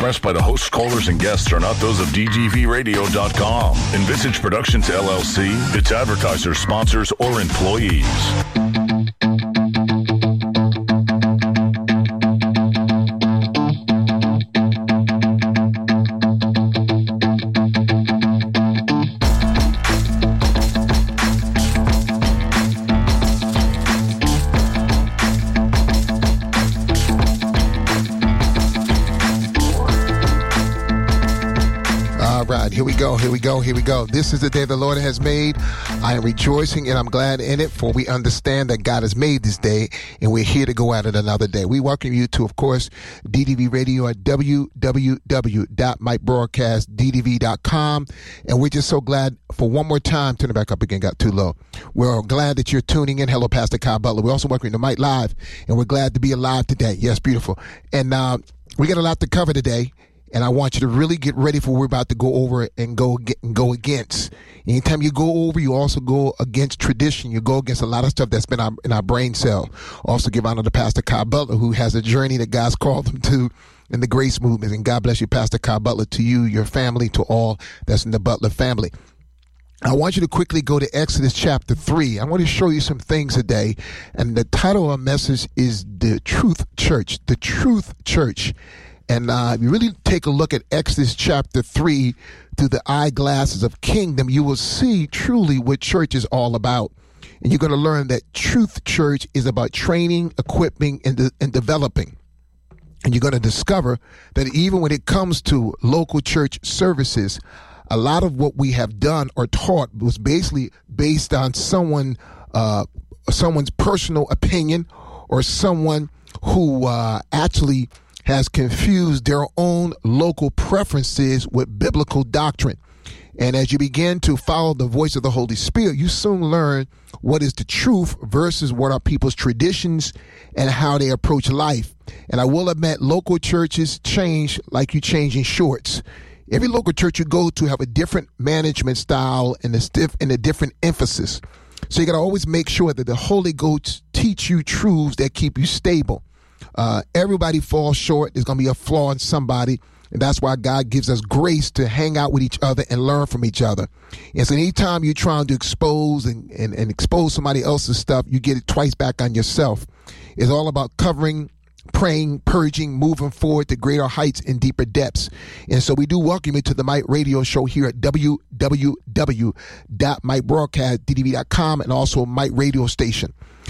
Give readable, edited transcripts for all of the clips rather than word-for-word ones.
expressed by the hosts, callers, and guests are not those of DGVRadio.com, Envisage Productions LLC, its advertisers, sponsors, or employees. Here we go. This is the day the Lord has made. I am rejoicing and I'm glad in it, for we understand that God has made this day and we're here to go at it another day. We welcome you to, of course, DDV Radio at www.micbroadcastddv.com. And we're just so glad for one more time. Turn it back up again, got too low. We're glad that you're tuning in. Hello, Pastor Kyle Butler. We're also welcoming to Mike Live, and we're glad to be alive today. Yes, beautiful. And we got a lot to cover today. And I want you to really get ready for what we're about to go over and go against. Anytime you go over, you also go against tradition. You go against a lot of stuff that's been in our brain cell. Also give honor to Pastor Kyle Butler, who has a journey that God's called him to in the grace movement. And God bless you, Pastor Kyle Butler, to you, your family, to all that's in the Butler family. I want you to quickly go to Exodus chapter 3. I want to show you some things today. And the title of our message is The Truth Church. The Truth Church. And if you really take a look at Exodus chapter 3 through the eyeglasses of kingdom, you will see truly what church is all about. And you're going to learn that Truth Church is about training, equipping, and developing. And you're going to discover that even when it comes to local church services, a lot of what we have done or taught was basically based on someone's personal opinion, or someone who actually has confused their own local preferences with biblical doctrine. And as you begin to follow the voice of the Holy Spirit, you soon learn what is the truth versus what are people's traditions and how they approach life. And I will admit, local churches change like you change in shorts. Every local church you go to have a different management style and a different emphasis. So you got to always make sure that the Holy Ghost teach you truths that keep you stable. Everybody falls short. There's going to be a flaw in somebody. And that's why God gives us grace to hang out with each other and learn from each other. And so anytime you're trying to expose and expose somebody else's stuff, you get it twice back on yourself. It's all about covering, praying, purging, moving forward to greater heights and deeper depths. And so we do welcome you to the Mike Radio Show here at www.micbroadcastddv.com and also Mike Radio Station.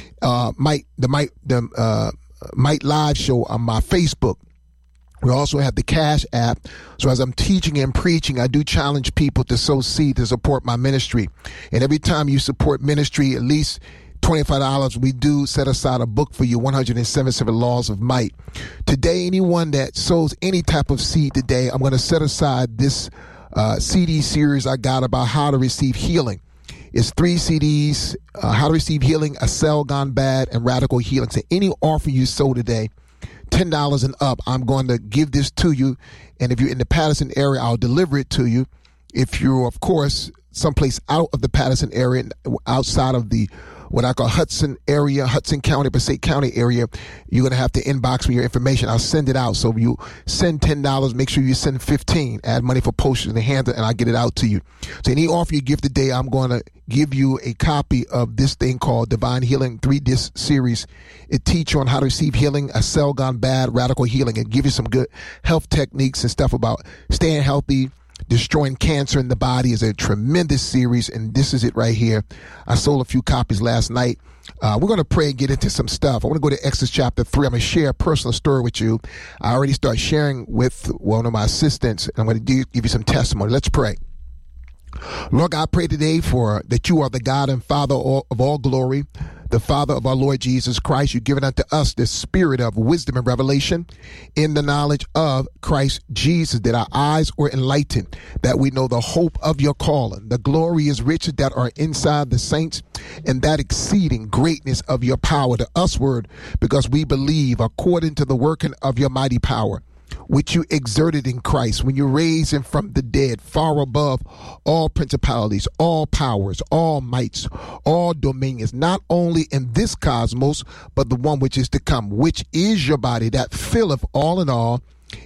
Mike Live Show on my Facebook. We also have the Cash app. So as I'm teaching and preaching, I do challenge people to sow seed to support my ministry. And every time you support ministry, at least $25, we do set aside a book for you, 177 Laws of Might. Today, anyone that sows any type of seed today, I'm going to set aside this CD series I got about how to receive healing. It's 3 CDs, How to Receive Healing, A Cell Gone Bad, and Radical Healing. So any offer you sow today, $10 and up, I'm going to give this to you. And if you're in the Patterson area, I'll deliver it to you. If you're, of course, someplace out of the Patterson area, outside of the what I call Hudson County, Passaic County area, you're going to have to inbox me your information. I'll send it out. So if you send $10, make sure you send 15. Add money for postage and handle, and I'll get it out to you. So any offer you give today, I'm going to give you a copy of this thing called Divine Healing 3-disc series. It teaches you on how to receive healing, a cell gone bad, radical healing, and give you some good health techniques and stuff about staying healthy. Destroying Cancer in the Body is a tremendous series, and this is it right here. I sold a few copies last night. We're going to pray and get into some stuff. I want to go to Exodus chapter 3. I'm going to share a personal story with you. I already started sharing with one of my assistants, and I'm going to give you some testimony. Let's pray. Lord God, I pray today that you are the God and Father of all glory, the Father of our Lord Jesus Christ. You've given unto us the spirit of wisdom and revelation in the knowledge of Christ Jesus, that our eyes were enlightened, that we know the hope of your calling, the glorious riches that are inside the saints, and that exceeding greatness of your power to usward, because we believe according to the working of your mighty power, which you exerted in Christ when you raised him from the dead, far above all principalities, all powers, all mights, all dominions, not only in this cosmos, but the one which is to come, which is your body, that filleth all in all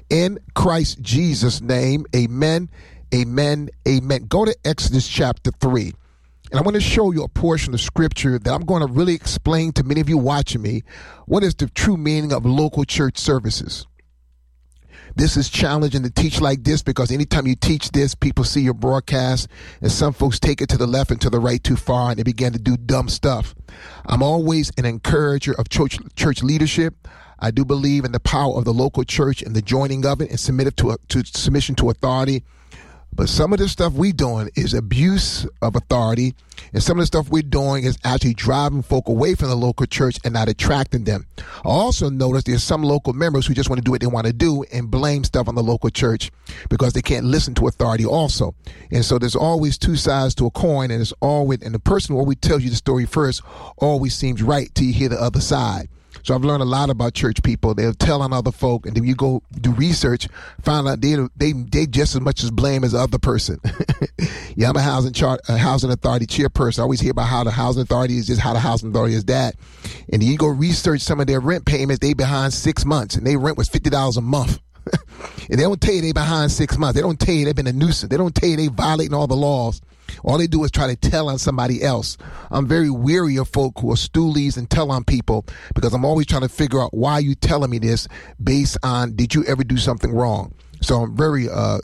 In Christ Jesus' name, amen, amen, amen. Go to Exodus chapter 3. And I want to show you a portion of scripture that I'm going to really explain to many of you watching me what is the true meaning of local church services. This is challenging to teach like this because anytime you teach this, people see your broadcast and some folks take it to the left and to the right too far and they begin to do dumb stuff. I'm always an encourager of church leadership. I do believe in the power of the local church and the joining of it and submission to authority. But some of the stuff we're doing is abuse of authority, and some of the stuff we're doing is actually driving folk away from the local church and not attracting them. I also notice there's some local members who just want to do what they want to do and blame stuff on the local church because they can't listen to authority also. And so there's always two sides to a coin, and the person who always tells you the story first always seems right till you hear the other side. So I've learned a lot about church people. They'll tell on other folk, and then you go do research, find out they just as much as blame as the other person. Yeah, I'm a housing authority chairperson. I always hear about how the housing authority is just how the housing authority is that. And then you go research some of their rent payments. They behind 6 months, and their rent was $50 a month. And they don't tell you they behind 6 months. They don't tell you they've been a nuisance. They don't tell you they violating all the laws. All they do is try to tell on somebody else. I'm very weary of folk who are stoolies and tell on people because I'm always trying to figure out why you telling me this based on did you ever do something wrong? So I'm very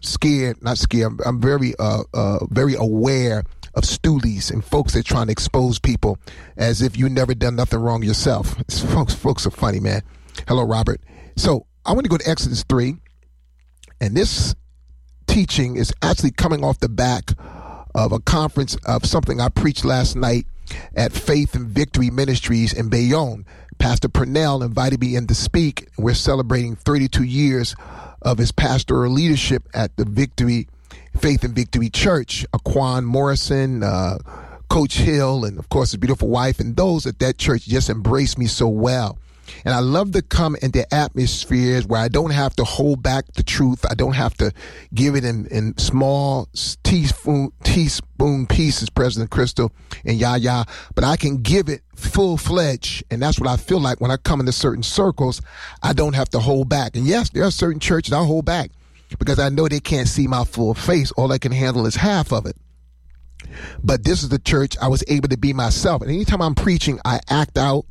I'm very aware of stoolies and folks that are trying to expose people as if you never done nothing wrong yourself. Folks are funny, man. Hello, Robert. So I want to go to Exodus 3, and this teaching is actually coming off the back of a conference of something I preached last night at Faith and Victory Ministries in Bayonne. Pastor Purnell invited me in to speak. We're celebrating 32 years of his pastoral leadership at the Faith and Victory Church. Aquan Morrison, Coach Hill, and of course his beautiful wife, and those at that church just embraced me so well. And I love to come into atmospheres where I don't have to hold back the truth. I don't have to give it in small teaspoon pieces, President Crystal and Yaya, but I can give it full-fledged. And that's what I feel like when I come into certain circles. I don't have to hold back. And yes, there are certain churches I hold back because I know they can't see my full face. All I can handle is half of it. But this is the church I was able to be myself. And anytime I'm preaching, I act out.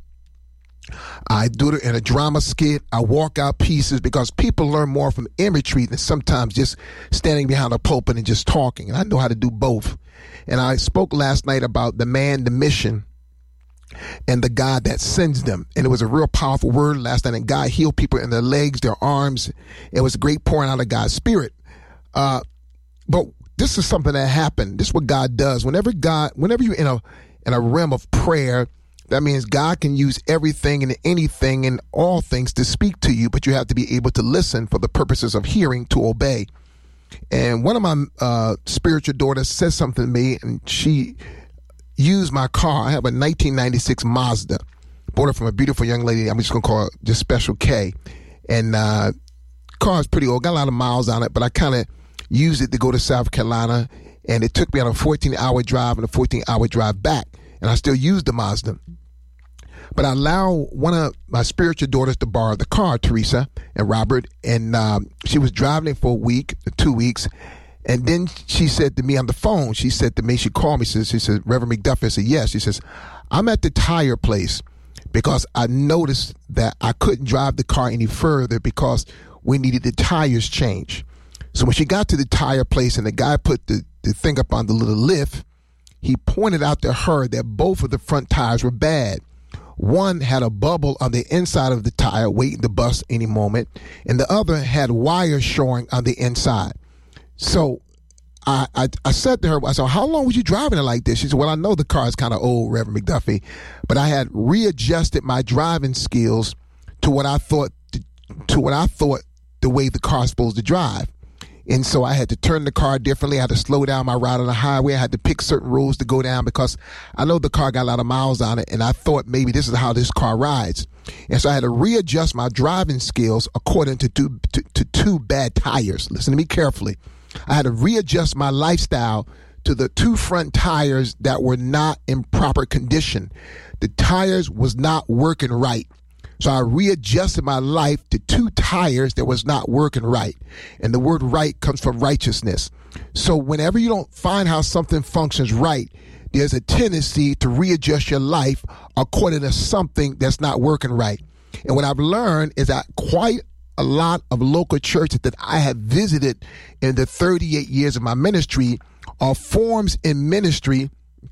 I do it in a drama skit. I walk out pieces because people learn more from imagery than sometimes just standing behind a pulpit and just talking. And I know how to do both. And I spoke last night about the man, the mission, and the God that sends them. And it was a real powerful word last night. And God healed people in their legs, their arms. It was a great pouring out of God's spirit. But this is something that happened. This is what God does. Whenever you're in a realm of prayer, that means God can use everything and anything and all things to speak to you, but you have to be able to listen for the purposes of hearing to obey. And one of my spiritual daughters said something to me, and she used my car. I have a 1996 Mazda. Bought it from a beautiful young lady. I'm just going to call her just Special K. And car is pretty old. Got a lot of miles on it, but I kind of used it to go to South Carolina. And it took me on a 14-hour drive and a 14-hour drive back. And I still use the Mazda. But I allow one of my spiritual daughters to borrow the car, Teresa and Robert. And she was driving it for a week, 2 weeks. And then she said to me on the phone, she called me, she said, Reverend McDuffie. I said, yes. She says, I'm at the tire place because I noticed that I couldn't drive the car any further because we needed the tires changed. So when she got to the tire place and the guy put the thing up on the little lift, he pointed out to her that both of the front tires were bad. One had a bubble on the inside of the tire waiting to bust any moment, and the other had wires showing on the inside. So I said to her, I said, how long was you driving it like this? She said, well, I know the car is kind of old, Reverend McDuffie, but I had readjusted my driving skills to what I thought the way the car's supposed to drive. And so I had to turn the car differently. I had to slow down my ride on the highway. I had to pick certain roads to go down because I know the car got a lot of miles on it, and I thought maybe this is how this car rides. And so I had to readjust my driving skills according to two bad tires. Listen to me carefully. I had to readjust my lifestyle to the two front tires that were not in proper condition. The tires was not working right. So I readjusted my life to 2 tires that was not working right. And the word right comes from righteousness. So whenever you don't find how something functions right, there's a tendency to readjust your life according to something that's not working right. And what I've learned is that quite a lot of local churches that I have visited in the 38 years of my ministry are forms in ministry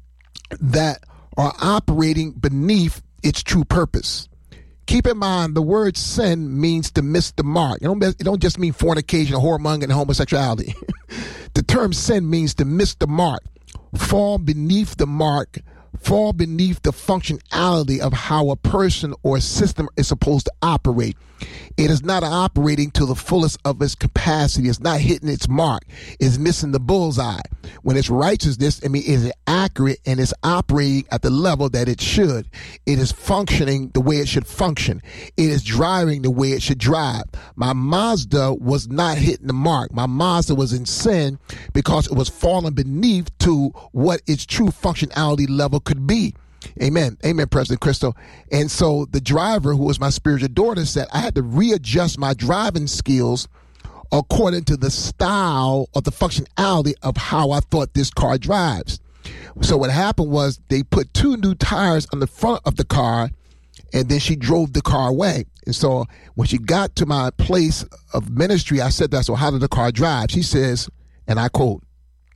that are operating beneath its true purpose. Keep in mind, the word sin means to miss the mark. It don't just mean fornication, whoremonger, and homosexuality. The term sin means to miss the mark, fall beneath the mark, fall beneath the functionality of how a person or system is supposed to operate. It is not operating to the fullest of its capacity. It's not hitting its mark. It's missing the bullseye. When it's righteousness, it is accurate and it's operating at the level that it should. It is functioning the way it should function. It is driving the way it should drive. My Mazda was not hitting the mark. My Mazda was in sin because it was falling beneath to what its true functionality level could be. Amen. Amen, President Crystal. And so the driver, who was my spiritual daughter, said I had to readjust my driving skills according to the style or the functionality of how I thought this car drives. So what happened was they put 2 new tires on the front of the car, and then she drove the car away. And so when she got to my place of ministry, I said that, so how did the car drive? She says, and I quote,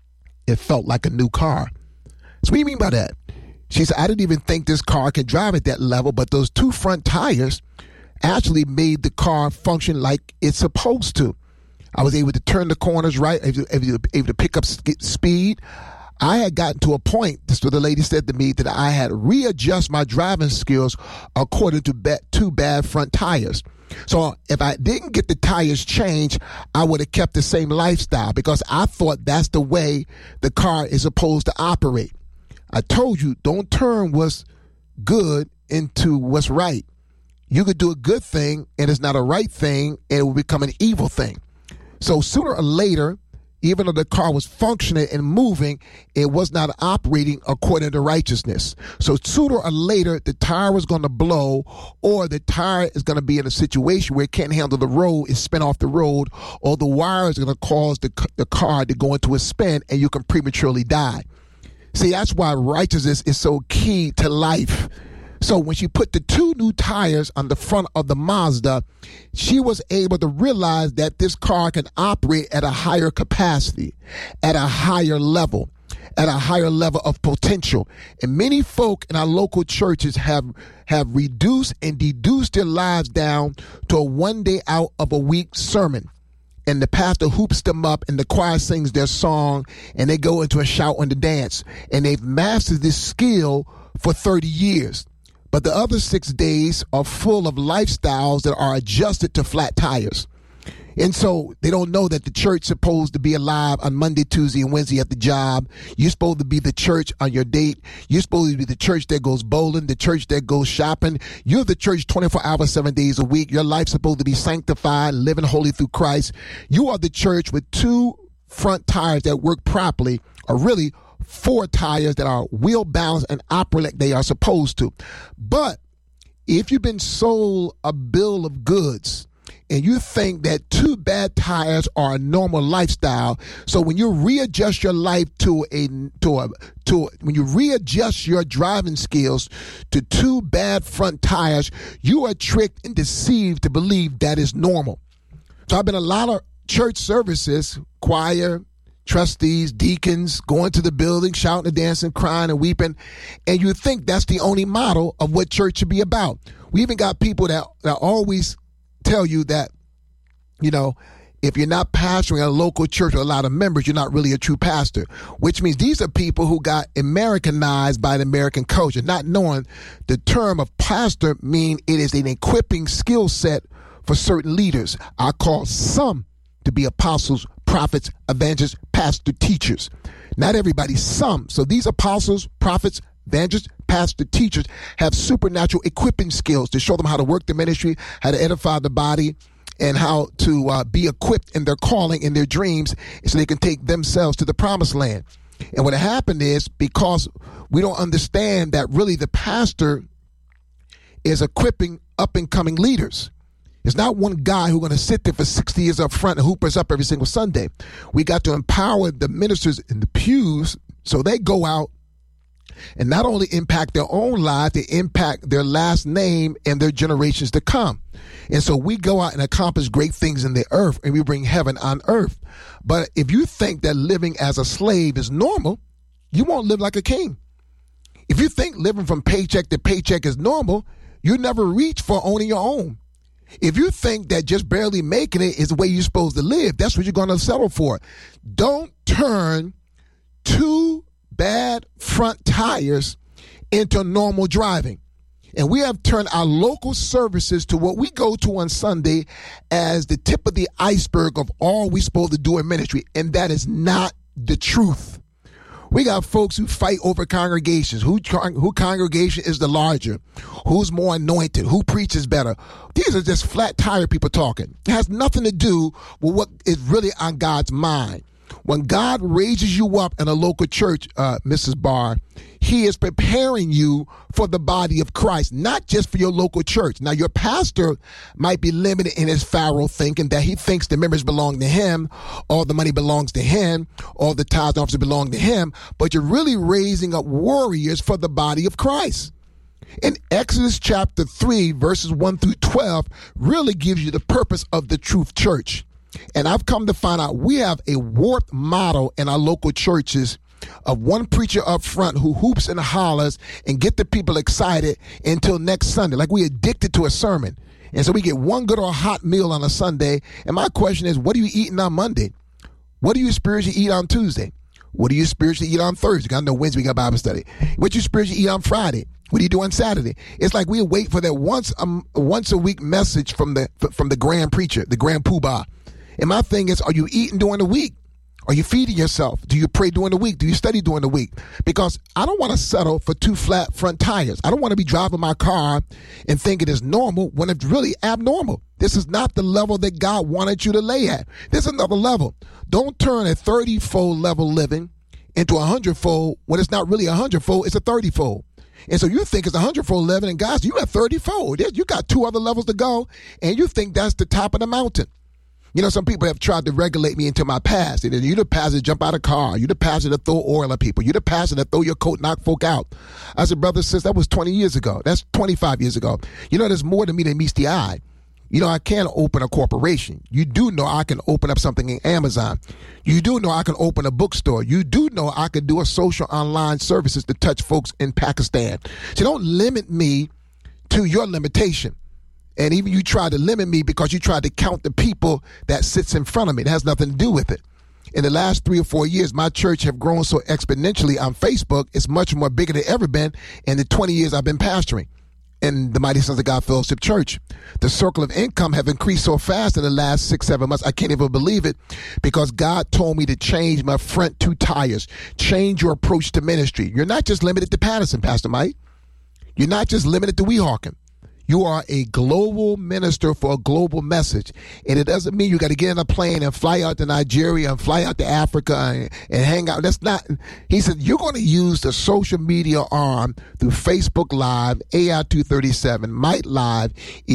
"It felt like a new car." So what do you mean by that? She said, "I didn't even think this car could drive at that level, but those 2 front tires actually made the car function like it's supposed to. I was able to turn the corners right, able to pick up speed. I had gotten to a point," this is what the lady said to me, "that I had readjust my driving skills according to 2 bad front tires. So if I didn't get the tires changed, I would have kept the same lifestyle because I thought that's the way the car is supposed to operate. I told you, don't turn what's good into what's right. You could do a good thing and it's not a right thing and it will become an evil thing. So sooner or later, even though the car was functioning and moving, it was not operating according to righteousness. So sooner or later, the tire was going to blow, or the tire is going to be in a situation where it can't handle the road, it's spin off the road, or the wire is going to cause the car to go into a spin and you can prematurely die. See, that's why righteousness is so key to life. So when she put the 2 new tires on the front of the Mazda, she was able to realize that this car can operate at a higher capacity, at a higher level of potential. And many folk in our local churches have reduced and deduced their lives down to a 1 day out of a week sermon. And the pastor hoops them up and the choir sings their song and they go into a shout and a dance. And they've mastered this skill for 30 years. But the other 6 days are full of lifestyles that are adjusted to flat tires. And so they don't know that the church is supposed to be alive on Monday, Tuesday, and Wednesday at the job. You're supposed to be the church on your date. You're supposed to be the church that goes bowling, the church that goes shopping. You're the church 24 hours, 7 days a week. Your life's supposed to be sanctified, living holy through Christ. You are the church with 2 front tires that work properly, or really 4 tires that are wheel balanced and operate like they are supposed to. But if you've been sold a bill of goods and you think that 2 bad tires are a normal lifestyle, so when you readjust your life when you readjust your driving skills to 2 bad front tires, you are tricked and deceived to believe that is normal. So I've been a lot of church services, choir, trustees, deacons, going to the building, shouting and dancing, crying and weeping, and you think that's the only model of what church should be about. We even got people that always tell you that, if you're not pastoring a local church with a lot of members, you're not really a true pastor, which means these are people who got Americanized by the American culture, not knowing the term of pastor mean it is an equipping skill set for certain leaders. I call some to be apostles, prophets, evangelists, pastor, teachers. Not everybody, some. So these apostles, prophets, evangelists, pastor, teachers have supernatural equipping skills to show them how to work the ministry, how to edify the body, and how to be equipped in their calling, in their dreams, so they can take themselves to the promised land. And what happened is, because we don't understand that really the pastor is equipping up-and-coming leaders. It's not one guy who's going to sit there for 60 years up front and hoop us up every single Sunday. We got to empower the ministers in the pews so they go out and not only impact their own lives, they impact their last name and their generations to come. And so we go out and accomplish great things in the earth, and we bring heaven on earth. But if you think that living as a slave is normal, you won't live like a king. If you think living from paycheck to paycheck is normal, you never reach for owning your own. If you think that just barely making it is the way you're supposed to live, that's what you're going to settle for. Don't turn two bad front tires into normal driving. And we have turned our local services to what we go to on Sunday as the tip of the iceberg of all we're supposed to do in ministry. And that is not the truth. We got folks who fight over congregations. Who congregation is the larger? Who's more anointed? Who preaches better? These are just flat tire people talking. It has nothing to do with what is really on God's mind. When God raises you up in a local church, Mrs. Barr, he is preparing you for the body of Christ, not just for your local church. Now, your pastor might be limited in his Pharaoh thinking that he thinks the members belong to him, all the money belongs to him, all the tithes officers belong to him, but you're really raising up warriors for the body of Christ. In Exodus chapter 3, verses 1 through 12, really gives you the purpose of the truth church. And I've come to find out we have a warped model in our local churches of one preacher up front who hoops and hollers and get the people excited until next Sunday, like we addicted to a sermon. And so we get one good or hot meal on a Sunday. And my question is, what are you eating on Monday? What do you spiritually eat on Tuesday? What do you spiritually eat on Thursday? I know Wednesday we got Bible study. What do you spiritually eat on Friday? What do you do on Saturday? It's like we wait for that once a week message from the grand preacher, the grand poobah. And my thing is, are you eating during the week? Are you feeding yourself? Do you pray during the week? Do you study during the week? Because I don't want to settle for two flat front tires. I don't want to be driving my car and think it is normal when it's really abnormal. This is not the level that God wanted you to lay at. This is another level. Don't turn a 30-fold level living into a 100-fold when it's not really a 100-fold, it's a 30-fold. And so you think it's a 100-fold living, and guys, you got 30-fold. You got two other levels to go, and you think that's the top of the mountain. You know, some people have tried to regulate me into my past. You're the pastor to jump out of a car. You're the pastor to throw oil at people. You're the pastor to throw your coat, knock folk out. I said, brother, sis, that was 20 years ago. That's 25 years ago. You know, there's more to me than meets the eye. You know, I can't open a corporation. You do know I can open up something in Amazon. You do know I can open a bookstore. You do know I can do a social online services to touch folks in Pakistan. So don't limit me to your limitation. And even you try to limit me because you try to count the people that sits in front of me. It has nothing to do with it. In the last 3 or 4 years, my church have grown so exponentially on Facebook. It's much more bigger than ever been in the 20 years I've been pastoring in the Mighty Sons of God Fellowship Church. The circle of income have increased so fast in the last 6-7 months. I can't even believe it because God told me to change my front two tires, change your approach to ministry. You're not just limited to Patterson, Pastor Mike. You're not just limited to Weehawken. You are a global minister for a global message. And it doesn't mean you got to get in a plane and fly out to Nigeria and fly out to Africa and hang out. That's not, he said, you're going to use the social media arm through Facebook Live, AI237, Might Live,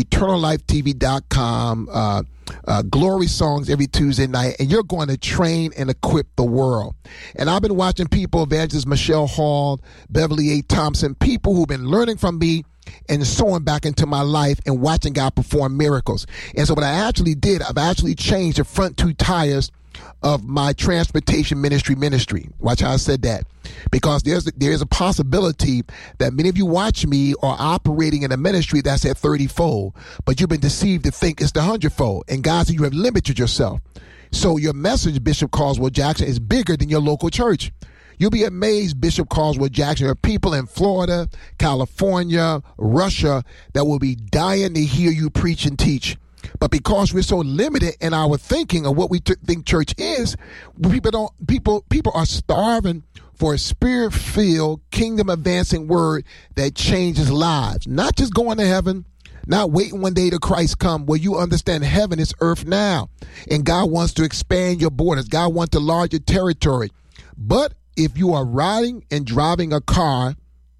EternalLifeTV.com, Glory Songs every Tuesday night, and you're going to train and equip the world. And I've been watching people, Evangelist Michelle Hall, Beverly A. Thompson, people who've been learning from me and sowing back into my life and watching God perform miracles. And so what I actually did, I've actually changed the front two tires of my transportation ministry. Watch how I said that. Because there's a possibility that many of you watch me are operating in a ministry that's at 30-fold, but you've been deceived to think it's the 100-fold. And God said you have limited yourself. So your message, Bishop Caldwell Jackson, is bigger than your local church. You'll be amazed, Bishop Caldwell Jackson. There are people in Florida, California, Russia that will be dying to hear you preach and teach. But because we're so limited in our thinking of what we think church is, people are starving for a spirit-filled, kingdom-advancing word that changes lives. Not just going to heaven, not waiting one day till Christ come, where you understand heaven is earth now. And God wants to expand your borders. God wants to enlarge your territory. But if you are riding and driving a car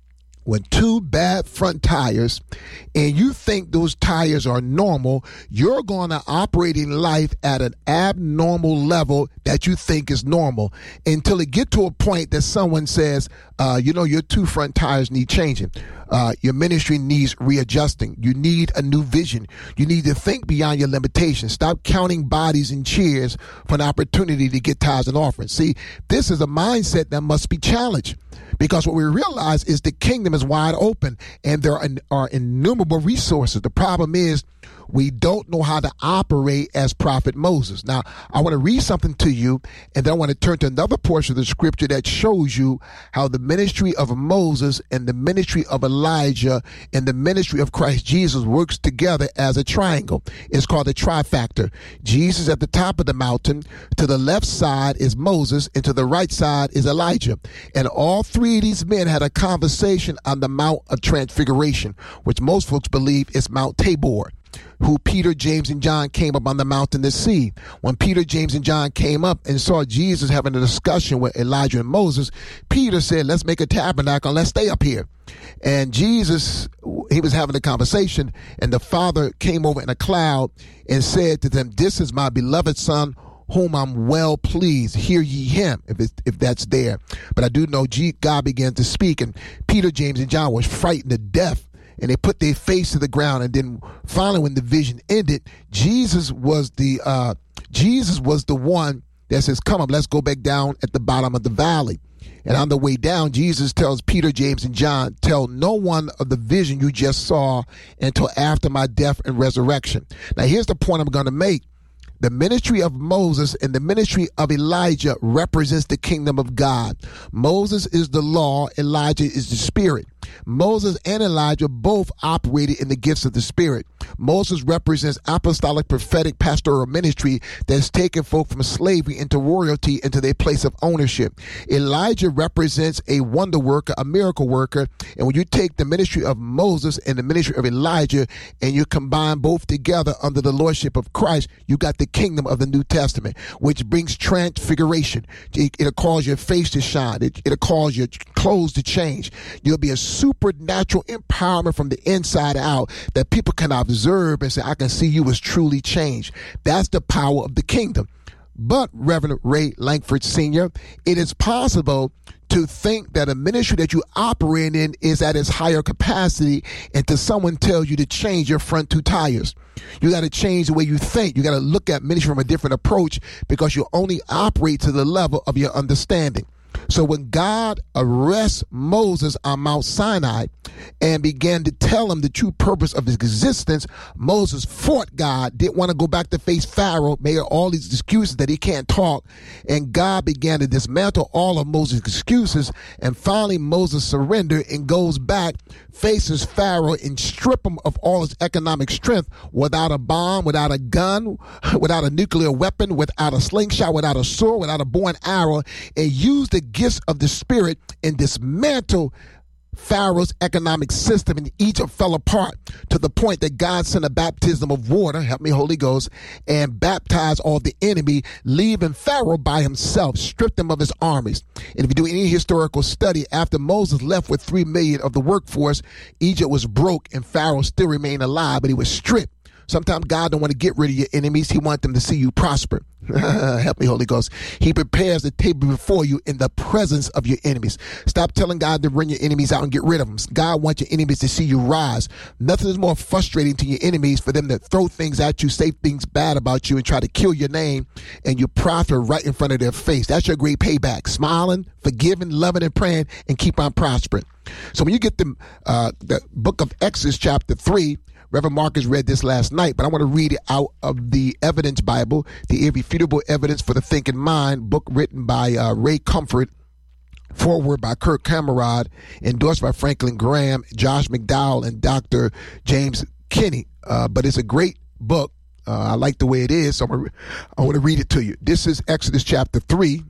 with two bad front tires and you think those tires are normal, you're going to operate in life at an abnormal level that you think is normal until it get to a point that someone says, your two front tires need changing. Your ministry needs readjusting. You need a new vision. You need to think beyond your limitations. Stop counting bodies and cheers for an opportunity to get tithes and offerings. See, this is a mindset that must be challenged. Because what we realize is the kingdom is wide open and there are innumerable resources. The problem is we don't know how to operate as Prophet Moses. Now, I want to read something to you, and then I want to turn to another portion of the scripture that shows you how the ministry of Moses and the ministry of Elijah and the ministry of Christ Jesus works together as a triangle. It's called a trifactor. Jesus at the top of the mountain, to the left side is Moses, and to the right side is Elijah. And all three of these men had a conversation on the Mount of Transfiguration, which most folks believe is Mount Tabor, who Peter, James, and John came up on the mountain to see. When Peter, James, and John came up and saw Jesus having a discussion with Elijah and Moses, Peter said, let's make a tabernacle and let's stay up here. And Jesus, he was having a conversation, and the Father came over in a cloud and said to them, this is my beloved Son, whom I'm well pleased. Hear ye him, if that's there. But I do know God began to speak, and Peter, James, and John was frightened to death, and they put their face to the ground. And then finally, when the vision ended, Jesus was the one that says, come up, let's go back down at the bottom of the valley. And on the way down, Jesus tells Peter, James, and John, tell no one of the vision you just saw until after my death and resurrection. Now, here's the point I'm going to make. The ministry of Moses and the ministry of Elijah represents the kingdom of God. Moses is the law, Elijah is the spirit. Moses and Elijah both operated in the gifts of the Spirit. Moses represents apostolic, prophetic, pastoral ministry that's taken folk from slavery into royalty, into their place of ownership. Elijah represents a wonder worker, a miracle worker. And when you take the ministry of Moses and the ministry of Elijah and you combine both together under the lordship of Christ, you got the kingdom of the New Testament, which brings transfiguration. It'll cause your face to shine. It'll cause your clothes to change. You'll be a supernatural empowerment from the inside out that people can observe and say, I can see you was truly changed. That's the power of the kingdom. But, Reverend Ray Lankford Sr., it is possible to think that a ministry that you operate in is at its higher capacity until someone tells you to change your front two tires. You got to change the way you think. You got to look at ministry from a different approach because you only operate to the level of your understanding. So when God arrests Moses on Mount Sinai and began to tell him the true purpose of his existence, Moses fought God, didn't want to go back to face Pharaoh, made all these excuses that he can't talk, and God began to dismantle all of Moses' excuses, and finally Moses surrendered and goes back, faces Pharaoh and strip him of all his economic strength without a bomb, without a gun, without a nuclear weapon, without a slingshot, without a sword, without a bow and arrow, and use the gifts of the Spirit and dismantle Pharaoh's economic system, and Egypt fell apart to the point that God sent a baptism of water, help me Holy Ghost, and baptized all the enemy, leaving Pharaoh by himself, stripped him of his armies. And if you do any historical study, after Moses left with 3 million of the workforce, Egypt was broke and Pharaoh still remained alive, but he was stripped. Sometimes God don't want to get rid of your enemies. He wants them to see you prosper. Help me, Holy Ghost. He prepares the table before you in the presence of your enemies. Stop telling God to bring your enemies out and get rid of them. God wants your enemies to see you rise. Nothing is more frustrating to your enemies for them to throw things at you, say things bad about you, and try to kill your name, and you prosper right in front of their face. That's your great payback. Smiling, forgiving, loving, and praying, and keep on prospering. So when you get the book of Exodus chapter 3, Reverend Marcus read this last night, but I want to read it out of the Evidence Bible, the Irrefutable Evidence for the Thinking Mind, book written by Ray Comfort, foreword by Kirk Camerad, endorsed by Franklin Graham, Josh McDowell, and Dr. James Kinney. But it's a great book. I like the way it is, so I want to read it to you. This is Exodus chapter 3.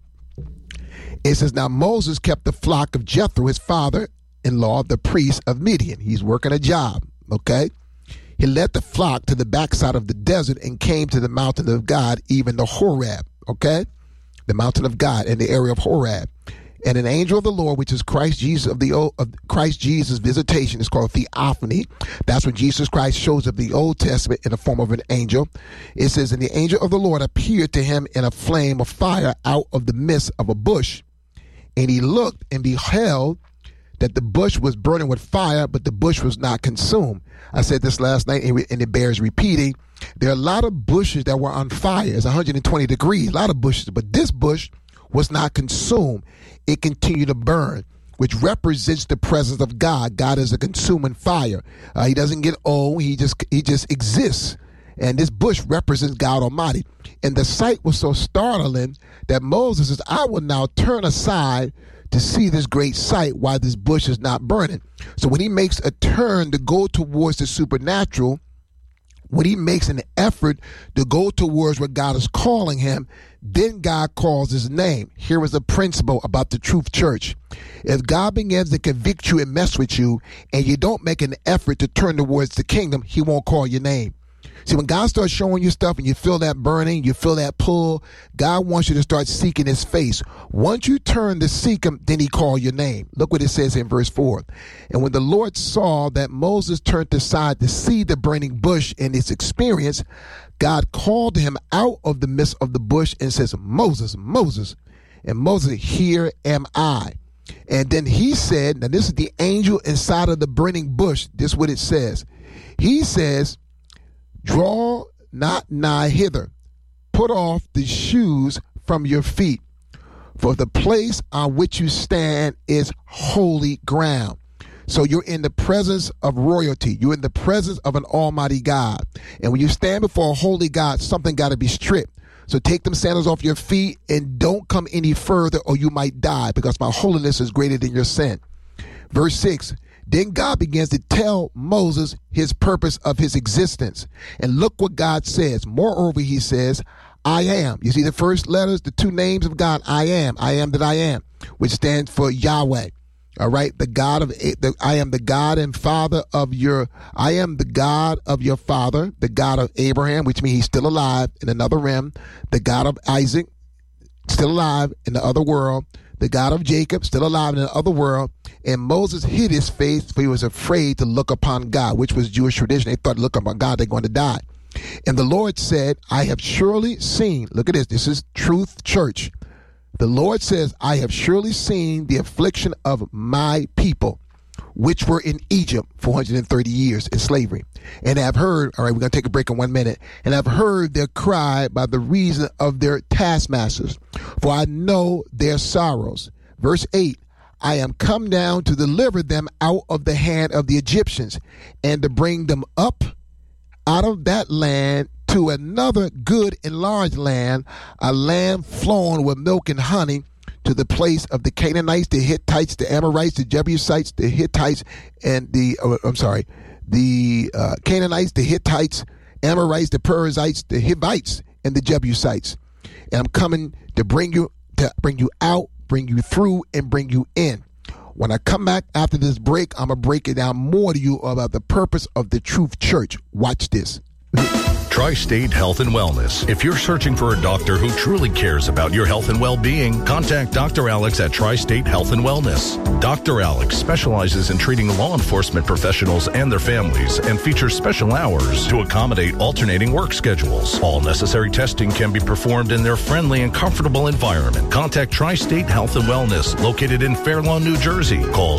It says, now Moses kept the flock of Jethro, his father-in-law, the priest of Midian. He's working a job. Okay, he led the flock to the backside of the desert and came to the mountain of God, even the Horeb. Okay, the mountain of God in the area of Horeb. And an angel of the Lord, which is Christ Jesus of Christ Jesus' visitation, is called theophany. That's when Jesus Christ shows up in the Old Testament in the form of an angel. It says, and the angel of the Lord appeared to him in a flame of fire out of the midst of a bush. And he looked and beheld that the bush was burning with fire, but the bush was not consumed. I said this last night, and it bears repeating. There are a lot of bushes that were on fire. It's 120 degrees, a lot of bushes, but this bush was not consumed. It continued to burn, which represents the presence of God. God is a consuming fire. He doesn't get old. He just exists. And this bush represents God Almighty. And the sight was so startling that Moses says, I will now turn aside to see this great sight while this bush is not burning. So when he makes a turn to go towards the supernatural, when he makes an effort to go towards what God is calling him, then God calls his name. Here is a principle about the Truth Church. If God begins to convict you and mess with you, and you don't make an effort to turn towards the kingdom, he won't call your name. See, when God starts showing you stuff and you feel that burning, you feel that pull, God wants you to start seeking his face. Once you turn to seek him, then he call your name. Look what it says in verse 4. And when the Lord saw that Moses turned aside to see the burning bush in its experience, God called him out of the midst of the bush and says, Moses, Moses. And Moses, here am I. And then he said, now this is the angel inside of the burning bush. This is what it says. He says, draw not nigh hither. Put off the shoes from your feet, for the place on which you stand is holy ground. So you're in the presence of royalty. You're in the presence of an almighty God. And when you stand before a holy God, something got to be stripped. So take them sandals off your feet and don't come any further or you might die, because my holiness is greater than your sin. Verse 6. Then God begins to tell Moses his purpose of his existence. And look what God says. Moreover, he says, I am. You see the first letters, the two names of God, I am that I am, which stands for Yahweh. All right. I am the God and father of I am the God of your father, the God of Abraham, which means he's still alive in another realm, the God of Isaac, still alive in the other world, the God of Jacob, still alive in the other world. And Moses hid his face, for he was afraid to look upon God, which was Jewish tradition. They thought, look upon God, they're going to die. And the Lord said, I have surely seen, look at this is Truth Church. The Lord says, I have surely seen the affliction of my people, which were in Egypt 430 years in slavery. And have heard, all right, we're going to take a break in 1 minute, and have heard their cry by the reason of their taskmasters, for I know their sorrows. Verse 8, I am come down to deliver them out of the hand of the Egyptians, and to bring them up out of that land to another good and large land, a land flowing with milk and honey, to the place of the Canaanites, the Hittites, the Amorites, the Jebusites, the Hittites, and the Canaanites, the Hittites, Amorites, the Perizzites, the Hivites, and the Jebusites. And I'm coming to bring you out, bring you through, and bring you in. When I come back after this break, I'm going to break it down more to you about the purpose of the Truth Church. Watch this. Tri-State Health and Wellness. If you're searching for a doctor who truly cares about your health and well-being, contact Dr. Alex at Tri-State Health and Wellness. Dr. Alex specializes in treating law enforcement professionals and their families and features special hours to accommodate alternating work schedules. All necessary testing can be performed in their friendly and comfortable environment. Contact Tri-State Health and Wellness, located in Fair Lawn, New Jersey. Call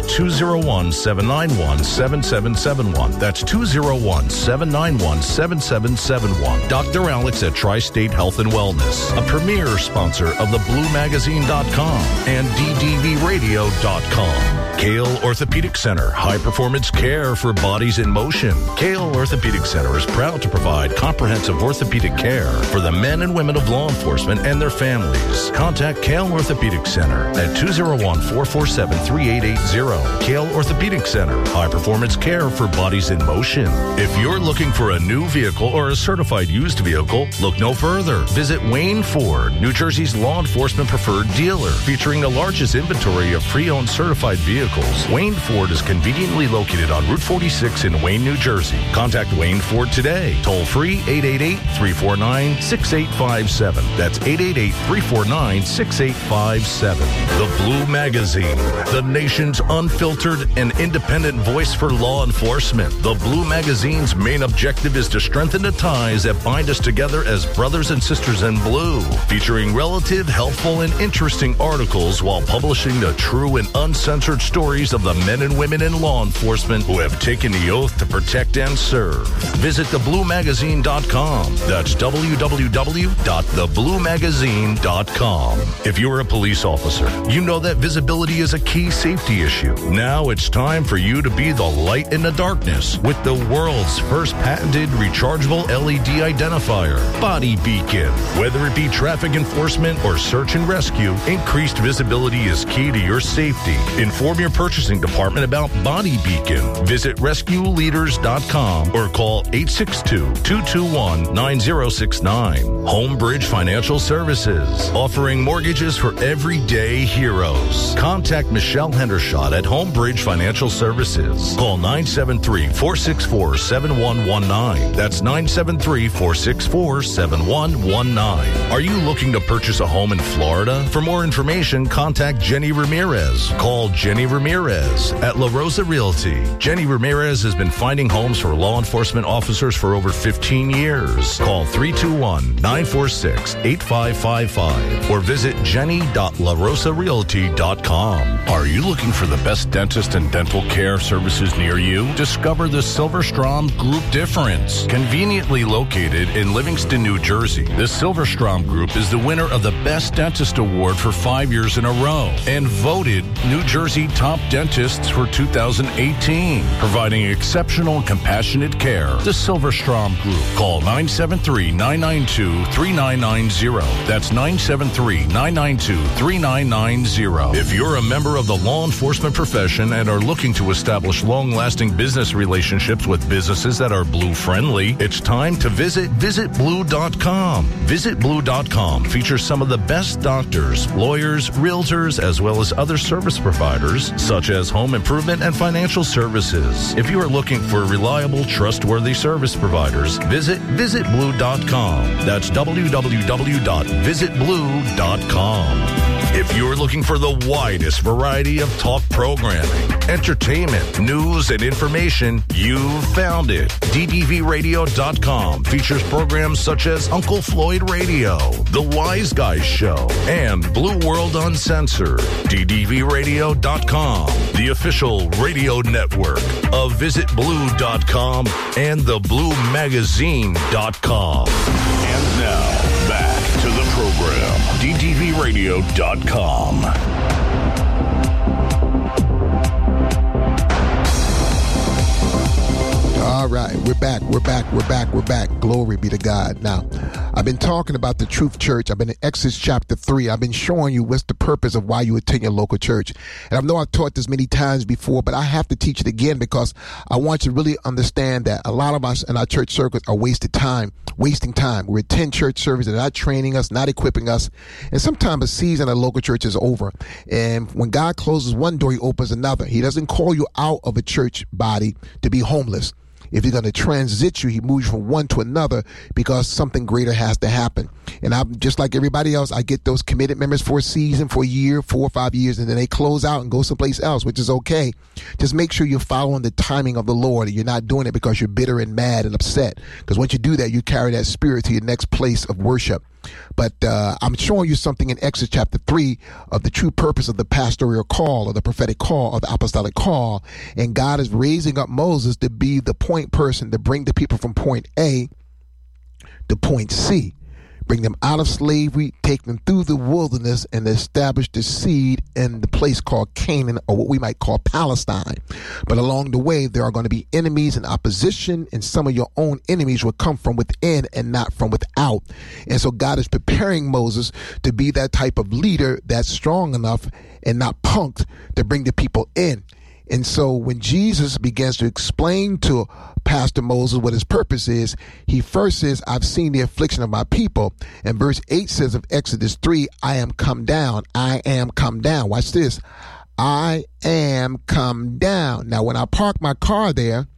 201-791-7771. That's 201-791-7771. Dr. Alex at Tri-State Health and Wellness, a premier sponsor of thebluemagazine.com and ddvradio.com. Kale Orthopedic Center, high performance care for bodies in motion. Kale Orthopedic Center is proud to provide comprehensive orthopedic care for the men and women of law enforcement and their families. Contact Kale Orthopedic Center at 201-447-3880. Kale Orthopedic Center, high performance care for bodies in motion. If you're looking for a new vehicle or a certified certified used vehicle, look no further. Visit Wayne Ford, New Jersey's law enforcement preferred dealer, featuring the largest inventory of pre-owned certified vehicles. Wayne Ford is conveniently located on Route 46 in Wayne, New Jersey. Contact Wayne Ford today. Toll free 888-349-6857. That's 888-349-6857. The Blue Magazine, the nation's unfiltered and independent voice for law enforcement. The Blue Magazine's main objective is to strengthen the ties that bind us together as brothers and sisters in blue, featuring relative, helpful, and interesting articles while publishing the true and uncensored stories of the men and women in law enforcement who have taken the oath to protect and serve. Visit thebluemagazine.com. That's www.thebluemagazine.com. If you're a police officer, you know that visibility is a key safety issue. Now it's time for you to be the light in the darkness with the world's first patented rechargeable LED identifier, Body Beacon. Whether it be traffic enforcement or search and rescue, increased visibility is key to your safety. Inform your purchasing department about Body Beacon. Visit rescueleaders.com or call 862-221-9069. Homebridge Financial Services, offering mortgages for everyday heroes. Contact Michelle Hendershot at Homebridge Financial Services. Call 973-464-7119. That's 973-464-7119. Are you looking to purchase a home in Florida? For more information, contact Jenny Ramirez. Call Jenny Ramirez at La Rosa Realty. Jenny Ramirez has been finding homes for law enforcement officers for over 15 years. Call 321-946-8555 or visit jenny.larosarealty.com. Are you looking for the best dentist and dental care services near you? Discover the Silverstrom Group difference. Conveniently located in Livingston, New Jersey, the Silverstrom Group is the winner of the Best Dentist Award for 5 years in a row and voted New Jersey Top Dentists for 2018, providing exceptional and compassionate care. The Silverstrom Group. Call 973-992-3990. That's 973-992-3990. If you're a member of the law enforcement profession and are looking to establish long-lasting business relationships with businesses that are blue-friendly, it's time to visit visitblue.com. Visitblue.com features some of the best doctors, lawyers, realtors, as well as other service providers, such as home improvement and financial services. If you are looking for reliable, trustworthy service providers, visit visitblue.com. That's www.visitblue.com. If you're looking for the widest variety of talk programming, entertainment, news, and information, you've found it. DDVRadio.com features programs such as Uncle Floyd Radio, The Wise Guys Show, and Blue World Uncensored. DDVRadio.com, the official radio network of VisitBlue.com and TheBlueMagazine.com. And now, back to the program. DDVRadio.com. All right, we're back. Glory be to God. Now, I've been talking about the Truth Church. I've been in Exodus chapter 3. I've been showing you what's the purpose of why you attend your local church. And I know I've taught this many times before, but I have to teach it again because I want you to really understand that a lot of us in our church circuit are wasting time. We attend church services, they're not training us, not equipping us. And sometimes a season at a local church is over. And when God closes one door, he opens another. He doesn't call you out of a church body to be homeless. If he's going to transit you, he moves you from one to another because something greater has to happen. And I'm just like everybody else. I get those committed members for a season, for a year, 4 or 5 years, and then they close out and go someplace else, which is okay. Just make sure you're following the timing of the Lord and you're not doing it because you're bitter and mad and upset. Because once you do that, you carry that spirit to your next place of worship. But I'm showing you something in Exodus chapter 3 of the true purpose of the pastoral call or the prophetic call or the apostolic call. And God is raising up Moses to be the point person to bring the people from point A to point C. Bring them out of slavery, take them through the wilderness, and establish the seed in the place called Canaan, or what we might call Palestine. But along the way, there are going to be enemies and opposition, and some of your own enemies will come from within and not from without. And so God is preparing Moses to be that type of leader that's strong enough and not punked to bring the people in. And so when Jesus begins to explain to Pastor Moses what his purpose is, he first says, I've seen the affliction of my people. And verse 8 says of Exodus 3, I am come down. I am come down. Watch this. I am come down. Now, when I park my car there,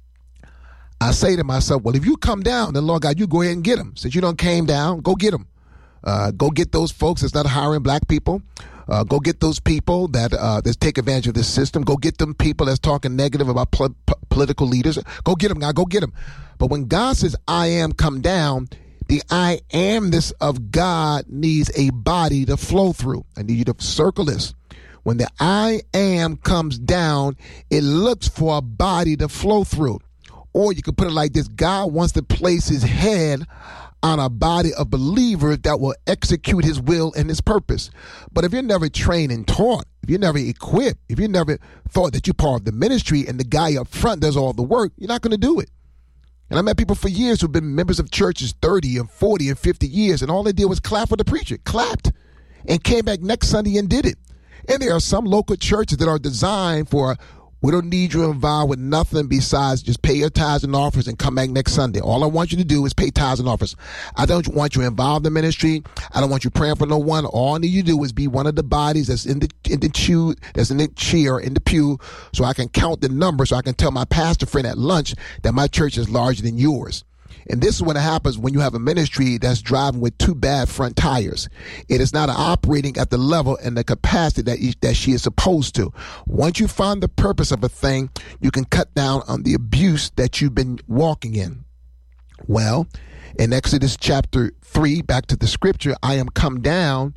I say to myself, well, if you come down, then Lord God, you go ahead and get them. Since you done came down, go get them. Go get those folks that's not hiring black people. Go get those people that take advantage of this system. Go get them people that's talking negative about political leaders. Go get them, God. Go get them. But when God says, I am come down, the I amness of God needs a body to flow through. I need you to circle this. When the I am comes down, it looks for a body to flow through. Or you could put it like this. God wants to place his head on a body of believers that will execute his will and his purpose. But if you're never trained and taught, if you're never equipped, if you never thought that you're part of the ministry and the guy up front does all the work, you're not going to do it. And I met people for years who've been members of churches 30 and 40 and 50 years, and all they did was clap for the preacher, clapped, and came back next Sunday and did it. And there are some local churches that are designed for, we don't need you involved with nothing besides just pay your tithes and offers and come back next Sunday. All I want you to do is pay tithes and offers. I don't want you involved in ministry. I don't want you praying for no one. All I need you to do is be one of the bodies that's in the pew, that's in the chair, in the pew, so I can count the numbers, so I can tell my pastor friend at lunch that my church is larger than yours. And this is what happens when you have a ministry that's driving with two bad front tires. It is not operating at the level and the capacity that she is supposed to. Once you find the purpose of a thing, you can cut down on the abuse that you've been walking in. Well, in Exodus chapter 3, back to the scripture, I am come down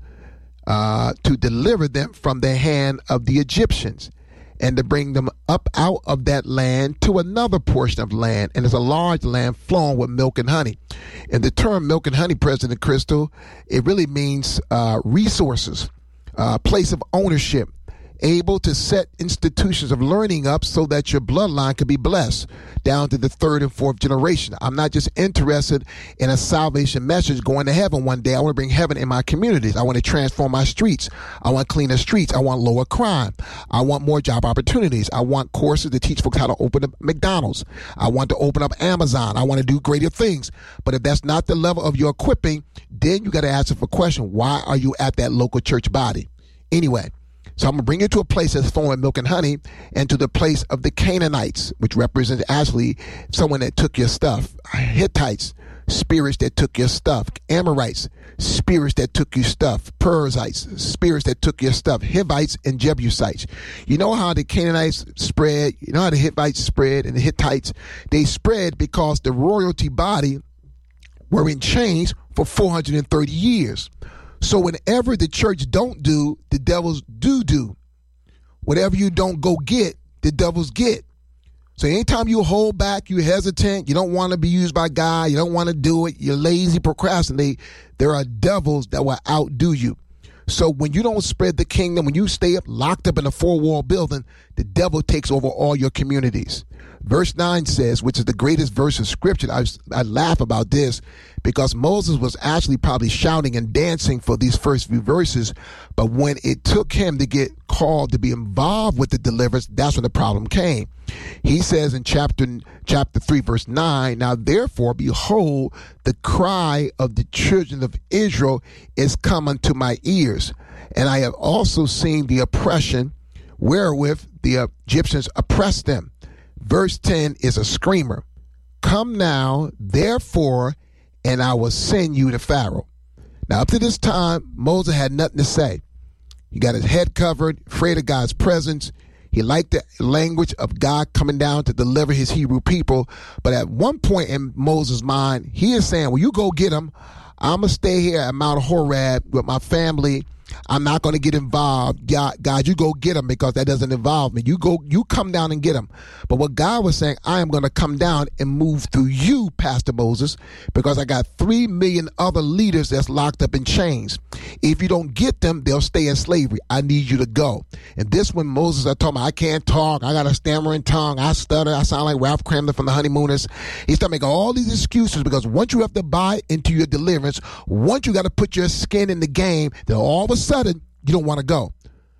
to deliver them from the hand of the Egyptians, and to bring them up out of that land to another portion of land. And it's a large land flowing with milk and honey. And the term milk and honey, President Crystal, it really means resources, place of ownership, able to set institutions of learning up so that your bloodline could be blessed down to the third and fourth generation. I'm not just interested in a salvation message going to heaven one day. I want to bring heaven in my communities. I want to transform my streets. I want cleaner streets. I want lower crime. I want more job opportunities. I want courses to teach folks how to open up McDonald's. I want to open up Amazon. I want to do greater things. But if that's not the level of your equipping, then you got to ask yourself a question. Why are you at that local church body? Anyway, so I'm going to bring you to a place that's flowing with milk and honey, and to the place of the Canaanites, which represents actually someone that took your stuff. Hittites, spirits that took your stuff. Amorites, spirits that took your stuff. Perizzites, spirits that took your stuff. Hivites and Jebusites. You know how the Canaanites spread? You know how the Hivites spread and the Hittites? They spread because the royalty body were in chains for 430 years. So whenever the church don't do, the devils do. Whatever you don't go get, the devils get. So anytime you hold back, you're hesitant, you don't want to be used by God, you don't want to do it, you're lazy, procrastinate, there are devils that will outdo you. So when you don't spread the kingdom, when you stay up locked up in a four-wall building, the devil takes over all your communities. Verse 9 says, which is the greatest verse of scripture, I laugh about this because Moses was actually probably shouting and dancing for these first few verses, but when it took him to get called to be involved with the deliverance, that's when the problem came. He says in chapter 3, verse 9, now therefore, behold, the cry of the children of Israel is come unto my ears, and I have also seen the oppression wherewith the Egyptians oppressed them. Verse 10 is a screamer. Come now, therefore, and I will send you to Pharaoh. Now, up to this time, Moses had nothing to say. He got his head covered, afraid of God's presence. He liked the language of God coming down to deliver his Hebrew people. But at one point in Moses' mind, he is saying, well, you go get them. I'm going to stay here at Mount Horeb with my family. I'm not going to get involved. God, you go get them because that doesn't involve me. You come down and get them. But what God was saying, I am going to come down and move through you, Pastor Moses, because I got 3 million other leaders that's locked up in chains. If you don't get them, they'll stay in slavery. I need you to go. And this when Moses, I told him, I can't talk. I got a stammering tongue. I stutter. I sound like Ralph Cramden from the Honeymooners. He started making all these excuses because once you have to buy into your deliverance, once you got to put your skin in the game, then all of a sudden, you don't want to go.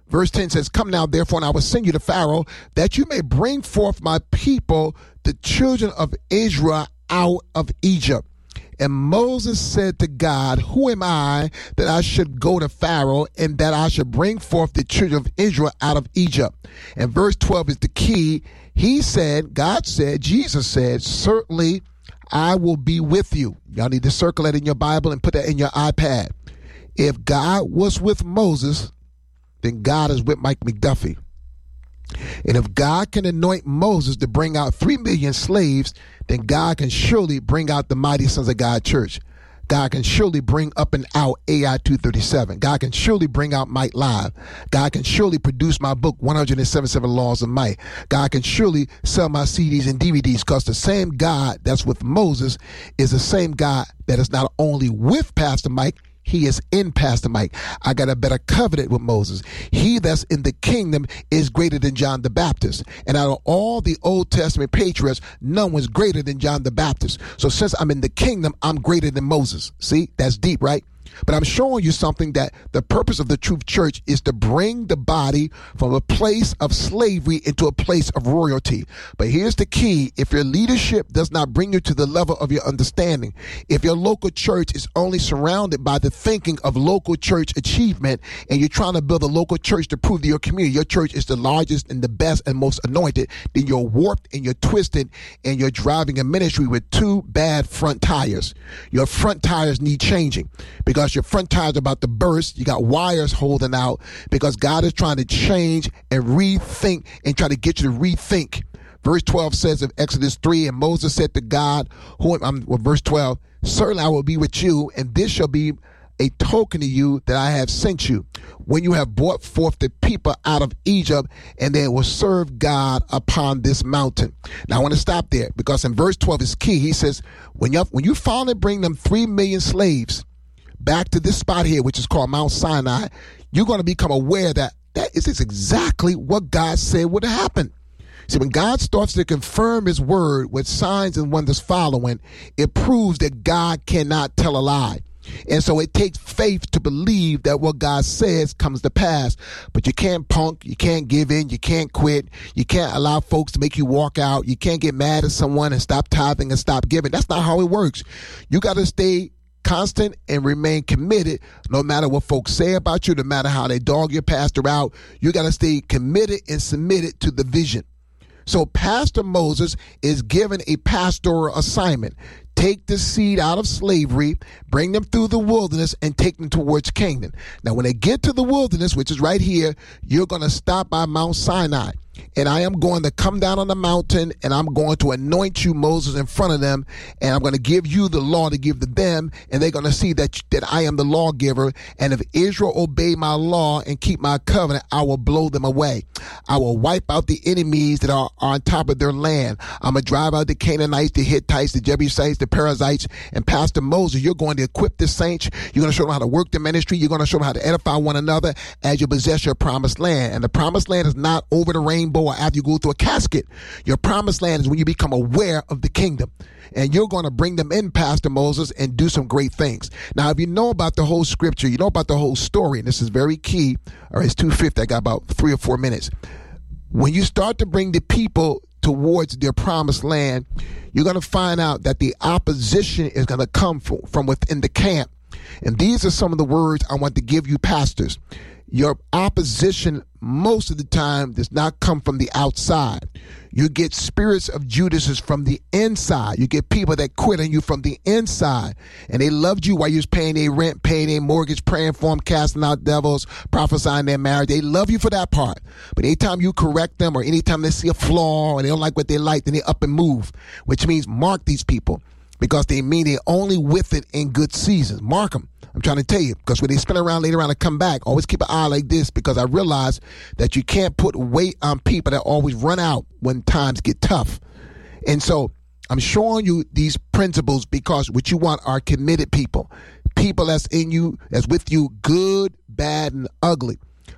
Verse 10 says, come now, therefore, and I will send you to Pharaoh, that you may bring forth my people, the children of Israel, out of Egypt. And Moses said to God, who am I that I should go to Pharaoh and that I should bring forth the children of Israel out of Egypt? And verse 12 is the key. He said, God said, Jesus said, certainly I will be with you. Y'all need to circle that in your Bible and put that in your iPad. If God was with Moses, then God is with Mike McDuffie. And if God can anoint Moses to bring out 3 million slaves, then God can surely bring out the Mighty Sons of God Church. God can surely bring up and out AI 237. God can surely bring out Might Live. God can surely produce my book, 177 Laws of Might. God can surely sell my CDs and DVDs, because the same God that's with Moses is the same God that is not only with Pastor Mike, he is in Pastor Mike. I got a better covenant with Moses. He that's in the kingdom is greater than John the Baptist. And out of all the Old Testament patriarchs, none was greater than John the Baptist. So since I'm in the kingdom, I'm greater than Moses. See, that's deep, right? But I'm showing you something, that the purpose of the Truth Church is to bring the body from a place of slavery into a place of royalty. But here's the key. If your leadership does not bring you to the level of your understanding, if your local church is only surrounded by the thinking of local church achievement, and you're trying to build a local church to prove to your community your church is the largest and the best and most anointed, then you're warped and you're twisted, and you're driving a ministry with 2 bad front tires. Your front tires need changing, because your front tires are about to burst. You got wires holding out, because God is trying to change and rethink and try to get you to rethink. Verse 12 says of Exodus 3, and Moses said to God, verse 12, certainly I will be with you, and this shall be a token to you that I have sent you, when you have brought forth the people out of Egypt, and they will serve God upon this mountain. Now I want to stop there, because in verse 12 is key. He says, when you finally bring them 3 million slaves back to this spot here, which is called Mount Sinai, you're going to become aware that is exactly what God said would happen. See, when God starts to confirm his word with signs and wonders following, it proves that God cannot tell a lie. And so it takes faith to believe that what God says comes to pass. But you can't punk, you can't give in, you can't quit, you can't allow folks to make you walk out, you can't get mad at someone and stop tithing and stop giving. That's not how it works. You got to stay constant and remain committed, no matter what folks say about you, no matter how they dog your pastor out. You got to stay committed and submitted to the vision. So Pastor Moses is given a pastoral assignment. Take the seed out of slavery, bring them through the wilderness, and take them towards Canaan. Now, when they get to the wilderness, which is right here, you're going to stop by Mount Sinai. And I am going to come down on the mountain, and I'm going to anoint you, Moses, in front of them, and I'm going to give you the law to give to them, and they're going to see that I am the lawgiver. And if Israel obey my law and keep my covenant, I will blow them away. I will wipe out the enemies that are on top of their land. I'm going to drive out the Canaanites, the Hittites, the Jebusites, the Perizzites. And Pastor Moses, you're going to equip the saints. You're going to show them how to work the ministry. You're going to show them how to edify one another as you possess your promised land. And the promised land is not over the rainbow or after you go through a casket. Your promised land is when you become aware of the kingdom. And you're going to bring them in, Pastor Moses, and do some great things. Now, if you know about the whole scripture, you know about the whole story, and this is very key. All right, it's 2:50. I got about 3 or 4 minutes. When you start to bring the people towards their promised land, you're going to find out that the opposition is going to come from within the camp. And these are some of the words I want to give you, pastors. Your opposition most of the time does not come from the outside. You get spirits of Judases from the inside. You get people that quit on you from the inside. And they loved you while you was paying their rent, paying their mortgage, praying for them, casting out devils, prophesying their marriage. They love you for that part. But anytime you correct them, or anytime they see a flaw or they don't like what they like, then they up and move, which means mark these people, because they mean they're only with it in good seasons. Mark them. I'm trying to tell you, because when they spin around later on and come back, always keep an eye like this, because I realize that you can't put weight on people that always run out when times get tough. And so I'm showing you these principles because what you want are committed people, people that's in you, that's with you, good, bad, and ugly.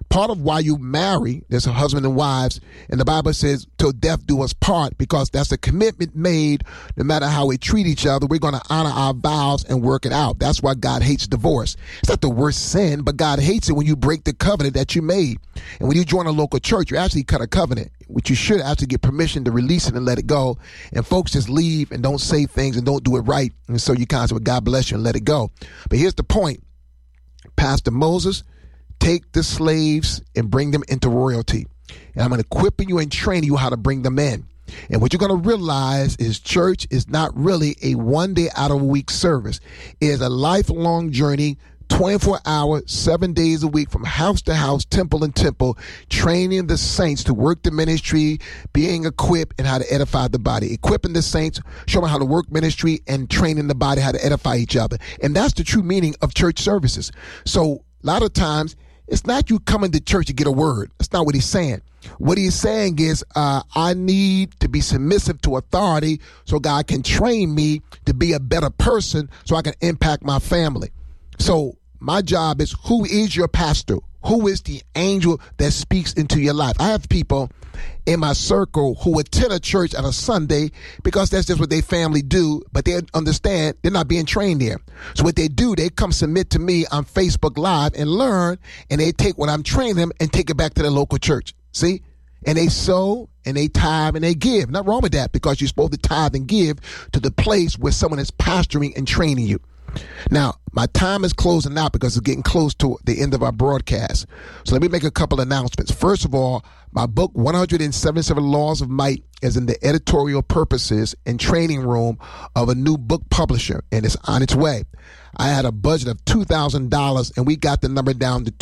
part of why you marry, there's a husband and wives, and the Bible says, till death do us part, because that's a commitment made. No matter how we treat each other, we're going to honor our vows and work it out. That's why God hates divorce. It's not the worst sin, but God hates it when you break the covenant that you made. And when you join a local church, you actually cut a covenant, which you should actually get permission to release it and let it go. And folks just leave and don't say things and don't do it right. And so you kind of say, well, God bless you, and let it go. But here's the point. Pastor Moses, take the slaves and bring them into royalty. And I'm equipping you and training you how to bring them in. And what you're going to realize is church is not really a one day out of a week service. It is a lifelong journey, 24 hours, 7 days a week, from house to house, temple and temple, training the saints to work the ministry, being equipped, and how to edify the body. Equipping the saints, showing how to work ministry, and training the body how to edify each other. And that's the true meaning of church services. So a lot of times, it's not you coming to church to get a word. That's not what he's saying. What he's saying is, I need to be submissive to authority so God can train me to be a better person so I can impact my family. So my job is, who is your pastor? Who is the angel that speaks into your life? I have people in my circle who attend a church on a Sunday because that's just what their family do, but they understand they're not being trained there. So what they do, they come submit to me on Facebook Live and learn, and they take what I'm training them and take it back to their local church. See? And they sow and they tithe and they give. Not wrong with that, because you're supposed to tithe and give to the place where someone is pastoring and training you. Now, my time is closing out because it's getting close to the end of our broadcast. So let me make a couple announcements. First of all, my book, 177 Laws of Might, is in the editorial purposes and training room of a new book publisher, and it's on its way. I had a budget of $2,000, and we got the number down to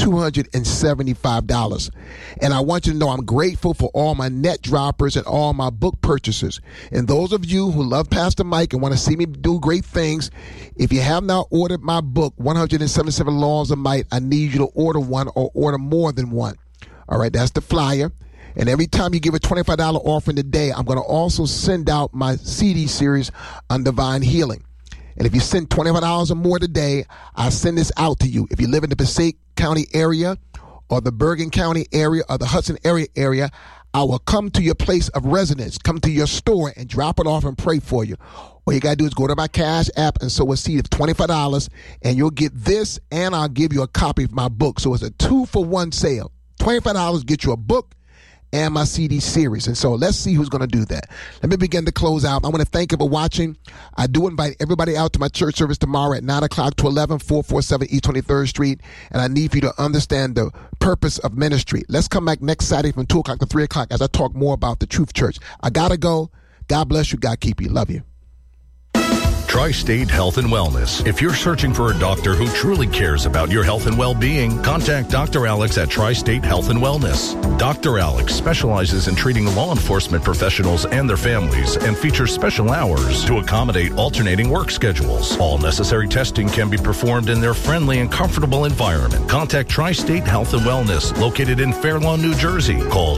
$275. And I want you to know I'm grateful for all my net droppers and all my book purchasers. And those of you who love Pastor Mike and want to see me do great things, if you have not ordered my book, 177 Laws of Might, I need you to order one or order more than one. All right, that's the flyer. And every time you give a $25 offering today, I'm going to also send out my CD series on divine healing. And if you send $25 or more today, I'll send this out to you. If you live in the Passaic County area or the Bergen County area or the Hudson area, I will come to your place of residence, come to your store and drop it off and pray for you. All you got to do is go to my Cash App and sow a seed of $25, and you'll get this, and I'll give you a copy of my book. So it's a 2-for-1 sale. $25 get you a book and my CD series. And so let's see who's going to do that. Let me begin to close out. I want to thank you for watching. I do invite everybody out to my church service tomorrow at 9 o'clock to 11, 447 East 23rd Street. And I need for you to understand the purpose of ministry. Let's come back next Saturday from 2 o'clock to 3 o'clock as I talk more about the Truth Church. I got to go. God bless you. God keep you. Love you. Tri-State Health and Wellness. If you're searching for a doctor who truly cares about your health and well-being, contact Dr. Alex at Tri-State Health and Wellness. Dr. Alex specializes in treating law enforcement professionals and their families and features special hours to accommodate alternating work schedules. All necessary testing can be performed in their friendly and comfortable environment. Contact Tri-State Health and Wellness, located in Fair Lawn, New Jersey. Call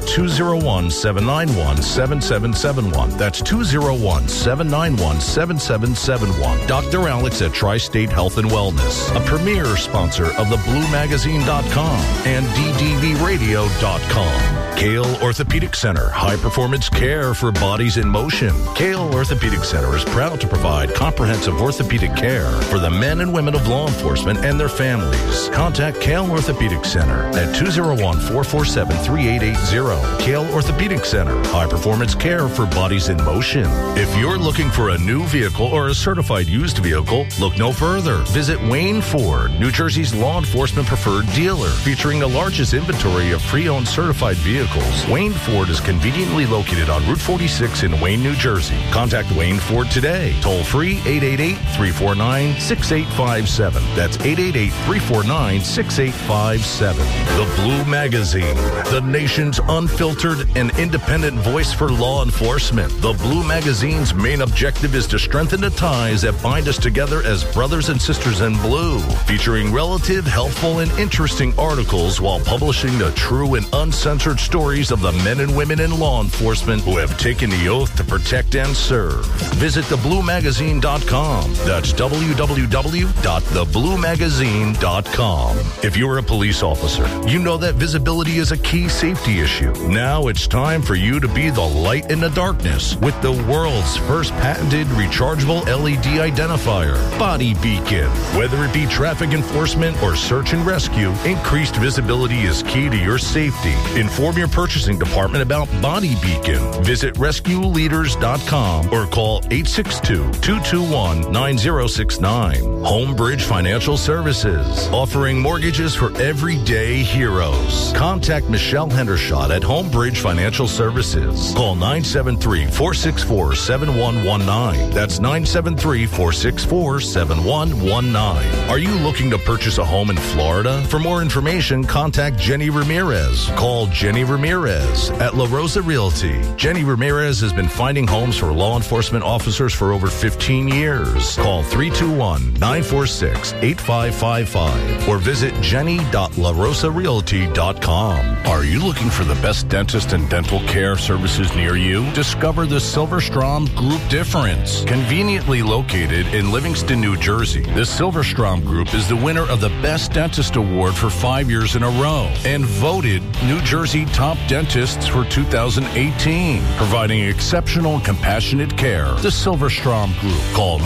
201-791-7771. That's 201-791-7771. Dr. Alex at Tri-State Health and Wellness, a premier sponsor of thebluemagazine.com and ddvradio.com. Kale Orthopedic Center, high-performance care for bodies in motion. Kale Orthopedic Center is proud to provide comprehensive orthopedic care for the men and women of law enforcement and their families. Contact Kale Orthopedic Center at 201-447-3880. Kale Orthopedic Center, high-performance care for bodies in motion. If you're looking for a new vehicle or a certified used vehicle, look no further. Visit Wayne Ford, New Jersey's law enforcement preferred dealer, featuring the largest inventory of pre-owned certified vehicles. Wayne Ford is conveniently located on Route 46 in Wayne, New Jersey. Contact Wayne Ford today. Toll free 888-349-6857. That's 888-349-6857. The Blue Magazine, the nation's unfiltered and independent voice for law enforcement. The Blue Magazine's main objective is to strengthen the ties that bind us together as brothers and sisters in blue, featuring relative, helpful, and interesting articles while publishing the true and uncensored stories stories of the men and women in law enforcement who have taken the oath to protect and serve. Visit thebluemagazine.com. That's www.thebluemagazine.com. If you're a police officer, you know that visibility is a key safety issue. Now it's time for you to be the light in the darkness with the world's first patented rechargeable LED identifier, Body Beacon. Whether it be traffic enforcement or search and rescue, increased visibility is key to your safety. Inform your purchasing department about Body Beacon. Visit rescueleaders.com or call 862-221-9069. Homebridge Financial Services, offering mortgages for everyday heroes. Contact Michelle Hendershot at Homebridge Financial Services. Call 973-464-7119. That's 973-464-7119. Are you looking to purchase a home in Florida? For more information, contact Jenny Ramirez. Call Jenny Ramirez at La Rosa Realty. Jenny Ramirez has been finding homes for law enforcement officers for over 15 years. Call 321-946-8555 or visit jenny.larosarealty.com. Are you looking for the best dentist and dental care services near you? Discover the Silverstrom Group difference. Conveniently located in Livingston, New Jersey, the Silverstrom Group is the winner of the Best Dentist Award for 5 years in a row and voted New Jersey Top Dentists for 2018, providing exceptional and compassionate care. The Silverstrom Group. Call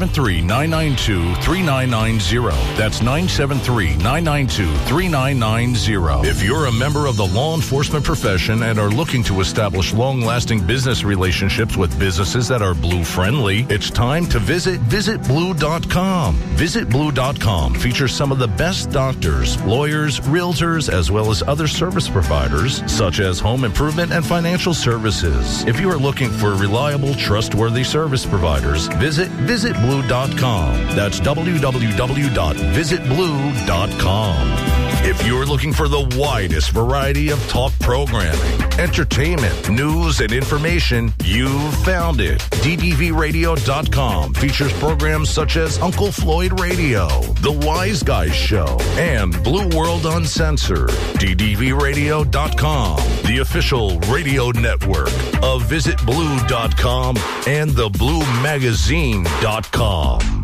973-992-3990. That's 973-992-3990. If you're a member of the law enforcement profession and are looking to establish long-lasting business relationships with businesses that are blue-friendly, it's time to visit visitblue.com. Visitblue.com features some of the best doctors, lawyers, realtors, as well as other service providers, such as home improvement and financial services. If you are looking for reliable, trustworthy service providers, visit visitblue.com. That's www.visitblue.com. If you're looking for the widest variety of talk programming, entertainment, news, and information, you've found it. DDVRadio.com features programs such as Uncle Floyd Radio, The Wise Guys Show, and Blue World Uncensored. DDVRadio.com, the official radio network of VisitBlue.com and TheBlueMagazine.com.